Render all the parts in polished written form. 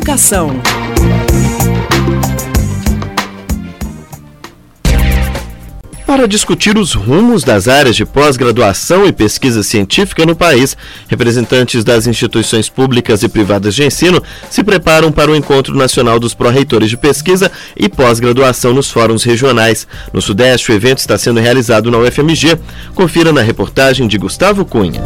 Educação. Para discutir os rumos das áreas de pós-graduação e pesquisa científica no país, representantes das instituições públicas e privadas de ensino se preparam para o Encontro Nacional dos Pró-Reitores de Pesquisa e Pós-Graduação nos Fóruns Regionais. No Sudeste, o evento está sendo realizado na UFMG. Confira na reportagem de Gustavo Cunha.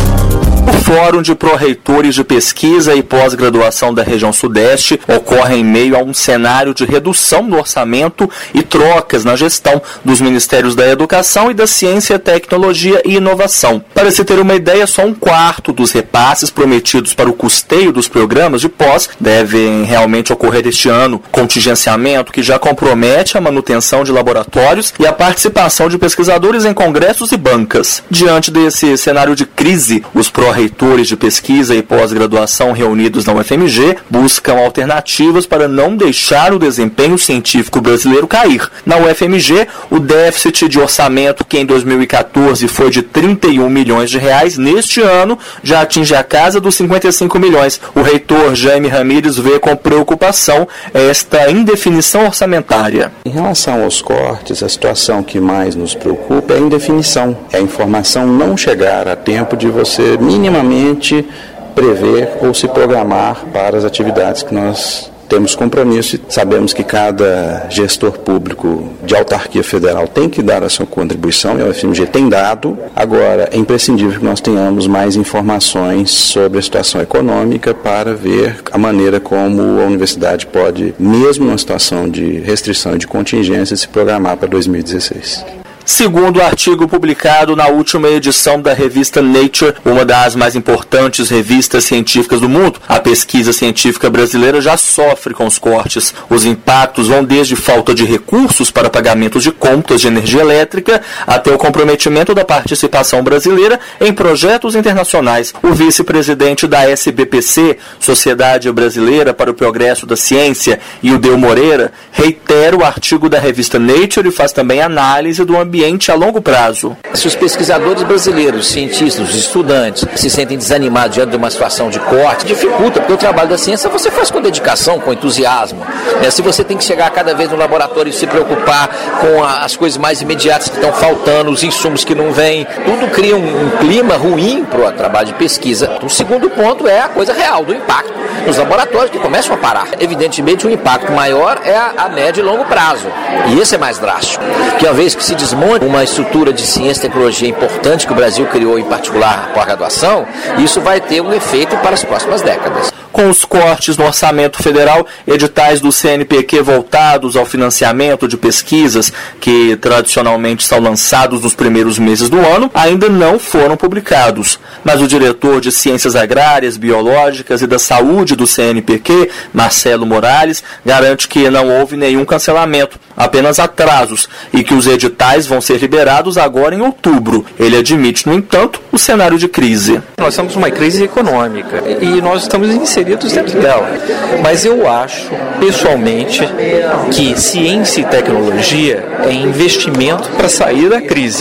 O Fórum de Pró-Reitores de Pesquisa e Pós-Graduação da região Sudeste ocorre em meio a um cenário de redução do orçamento e trocas na gestão dos Ministérios da Educação e da Ciência, Tecnologia e Inovação. Para se ter uma ideia, só 1/4 dos repasses prometidos para o custeio dos programas de pós devem realmente ocorrer este ano, contingenciamento que já compromete a manutenção de laboratórios e a participação de pesquisadores em congressos e bancas. Diante desse cenário de crise, os pró-reitores de pesquisa e pós-graduação reunidos na UFMG buscam alternativas para não deixar o desempenho científico brasileiro cair. Na UFMG, o déficit de orçamento, que em 2014 foi de 31 milhões de reais, neste ano já atinge a casa dos 55 milhões. O reitor Jaime Ramírez vê com preocupação esta indefinição orçamentária. Em relação aos cortes, a situação que mais nos preocupa é a indefinição. É a informação não chegar a tempo de você minimamente prever ou se programar para as atividades que nós temos compromisso e sabemos que cada gestor público de autarquia federal tem que dar a sua contribuição e a UFMG tem dado. Agora, é imprescindível que nós tenhamos mais informações sobre a situação econômica para ver a maneira como a universidade pode, mesmo numa situação de restrição e de contingência, se programar para 2016. Segundo o artigo publicado na última edição da revista Nature, uma das mais importantes revistas científicas do mundo, a pesquisa científica brasileira já sofre com os cortes. Os impactos vão desde falta de recursos para pagamentos de contas de energia elétrica até o comprometimento da participação brasileira em projetos internacionais. O vice-presidente da SBPC, Sociedade Brasileira para o Progresso da Ciência, Ildeu Moreira, reitera o artigo da revista Nature e faz também análise do ambiente a longo prazo. Se os pesquisadores brasileiros, cientistas, os estudantes, se sentem desanimados diante de uma situação de corte, dificulta, porque o trabalho da ciência você faz com dedicação, com entusiasmo. Se você tem que chegar cada vez no laboratório e se preocupar com as coisas mais imediatas que estão faltando, os insumos que não vêm, tudo cria um clima ruim para o trabalho de pesquisa. O segundo ponto é a coisa real, do impacto nos laboratórios que começam a parar. Evidentemente, o impacto maior é a médio e longo prazo. E esse é mais drástico. Porque uma vez que se desmonta uma estrutura de ciência e tecnologia importante que o Brasil criou, em particular a pós-graduação, isso vai ter um efeito para as próximas décadas. Com os cortes no orçamento federal, editais do CNPq voltados ao financiamento de pesquisas que tradicionalmente são lançados nos primeiros meses do ano ainda não foram publicados. Mas o diretor de Ciências Agrárias, Biológicas e da Saúde do CNPq, Marcelo Morales, garante que não houve nenhum cancelamento, apenas atrasos, e que os editais vão ser liberados agora em outubro. Ele admite, no entanto, o cenário de crise. Nós estamos numa crise econômica e nós estamos inseridos dentro dela. Mas eu acho, pessoalmente, que ciência e tecnologia é investimento para sair da crise.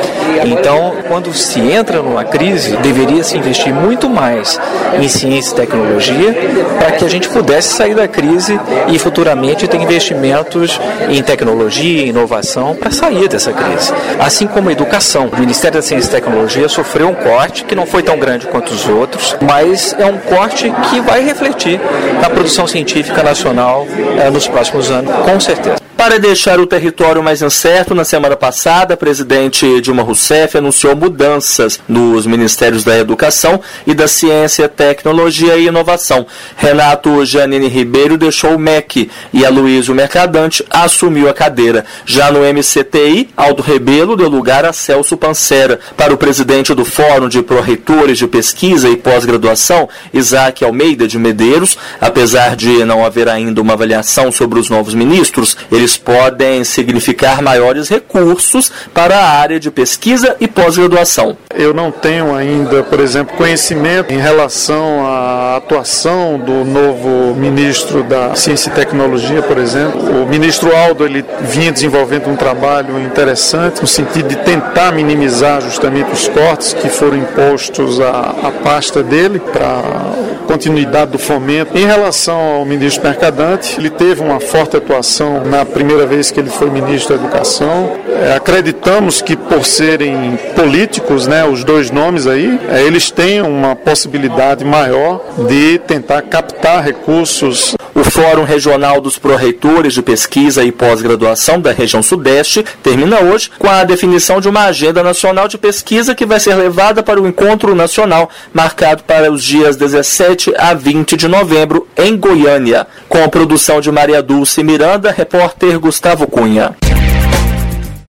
Então, quando se entra numa crise, deveria se investir muito mais em ciência e tecnologia para que a gente pudesse sair da crise e futuramente ter investimentos em tecnologia e inovação para sair dessa crise. Assim como a educação. O Ministério da Ciência e Tecnologia sofreu um corte que não foi tão grande quanto os outros, mas é um corte que vai refletir na produção científica nacional nos próximos anos, com certeza. Para deixar o território mais incerto, na semana passada, a presidente Dilma Rousseff anunciou mudanças nos Ministérios da Educação e da Ciência, Tecnologia e Inovação. Renato Giannini Ribeiro deixou o MEC e Aloysio Mercadante assumiu a cadeira. Já no MCTI, Aldo Rebelo deu lugar a Celso Pancera. Para o presidente do Fórum de Pró-Reitores de Pesquisa e Pós-Graduação, Isaac Almeida de Medeiros, apesar de não haver ainda uma avaliação sobre os novos ministros, ele eles podem significar maiores recursos para a área de pesquisa e pós-graduação. Eu não tenho ainda, por exemplo, conhecimento em relação à atuação do novo ministro da Ciência e Tecnologia, por exemplo. O ministro Aldo, ele vinha desenvolvendo um trabalho interessante no sentido de tentar minimizar justamente os cortes que foram impostos à pasta dele para a continuidade do fomento. Em relação ao ministro Mercadante, ele teve uma forte atuação na primeira vez que ele foi ministro da Educação. Acreditamos que por serem políticos, né, os dois nomes aí, eles têm uma possibilidade maior de tentar captar recursos. O Fórum Regional dos Pró-Reitores de Pesquisa e Pós-Graduação da região Sudeste termina hoje com a definição de uma agenda nacional de pesquisa que vai ser levada para o Encontro Nacional, marcado para os dias 17 a 20 de novembro, em Goiânia. Com a produção de Maria Dulce Miranda, repórter Gustavo Cunha.